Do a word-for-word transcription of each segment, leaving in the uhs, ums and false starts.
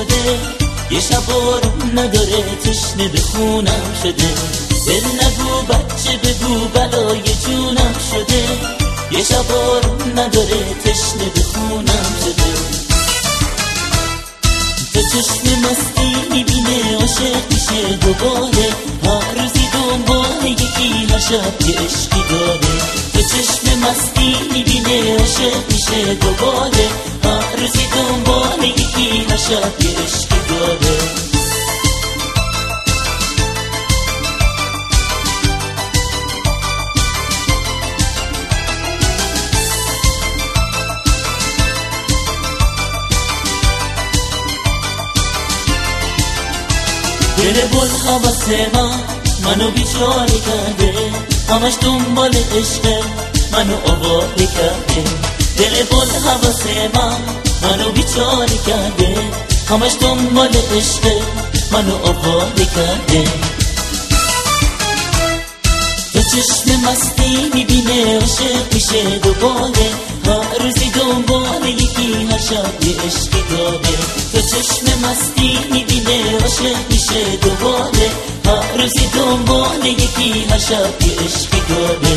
شده، یه شب بارون نداره تشنه به خونم شده. دل نگو بچه بگو بلای جونم شده، یه شب بارون نداره تشنه به خونم شده. تو چشم مستی میبینه عاشق میشه دوباره، هر روزی دنبال یکی هر شب یه عشقی داره. تو چشم مستی میبینه عاشق میشه دوباره، هر روزی دنبال یکی هر شب یه عشقی داره. دل بل حواس من منو بیچاره کرده، همش دنبال عشق منو آواره کرده. دل بل حواس من منو بیچاره کرده، همش دنبال عشق منو آواره کرده. تو چشم مستی میبینه عاشق میشه دوباره، هر روزی دنبال یکی هر شب یه عشقی داره. تو چشم مستی میبینه عاشق میشه دوباره، هر روزی دنبال یکی هر شب یه عشقی داره.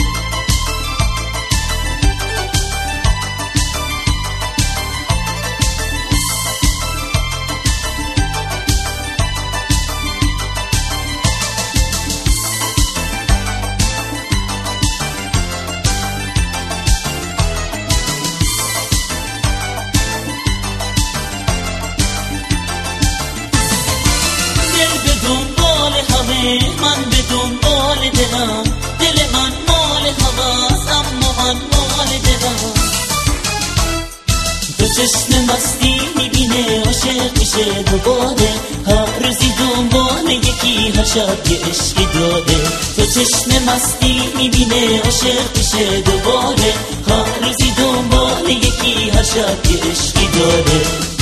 من به دنبال دلم، دل من مال هواست اما من مال دلم. تو چشم مستی میبینه عاشق میشه دوباره، هر روزی دنبال یکی هر شب یه عشقی داره. تو چشم مستی میبینه عاشق میشه دوباره، هر روزی دنبال یکی هر شب یه عشقی داره.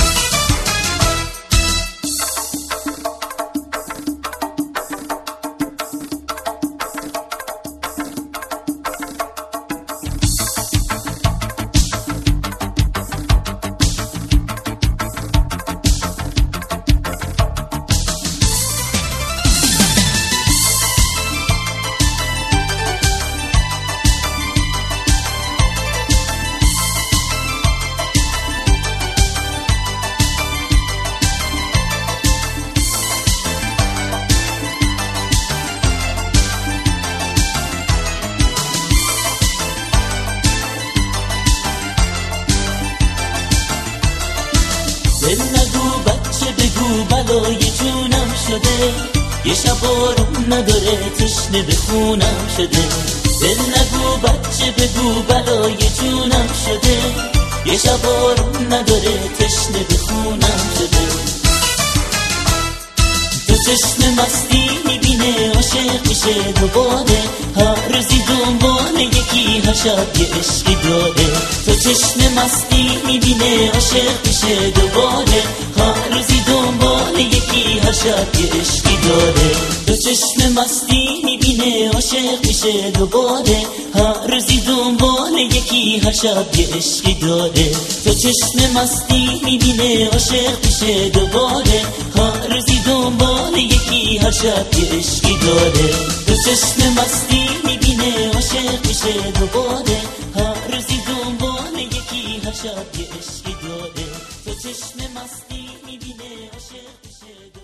دل نگو بچه بگو بلای جونم شده، یه شب بارون نداره تشنه به خونم شده. دل نگو بچه بگو بلای جونم شده، یه شب بارون نداره تشنه به خونم شده. تو چشم مستی میبینه عاشق میشه دوباره، هر روزی دنبال یکی هر شب یه عشقی داره. تو چشم مستی میبینه عاشق میشه دوباره، هر روزی دنبال یکی هر شب یه عشقی داره. تو چشم مستی میبینه عاشق میشه دوباره، هر روزی دنبال یکی هر شب یه عشقی داره. تو چشم مستی میبینه عاشق میشه دوباره، هر روزی دنبال یکی هر شب یه عشقی داره. تو چشم مستی میبینه عاشق میشه دوباره، هر روزی دنبال یکی هر شب یه عشقی داره. تو چشم مستی میبینه عاشق میشه دوباره.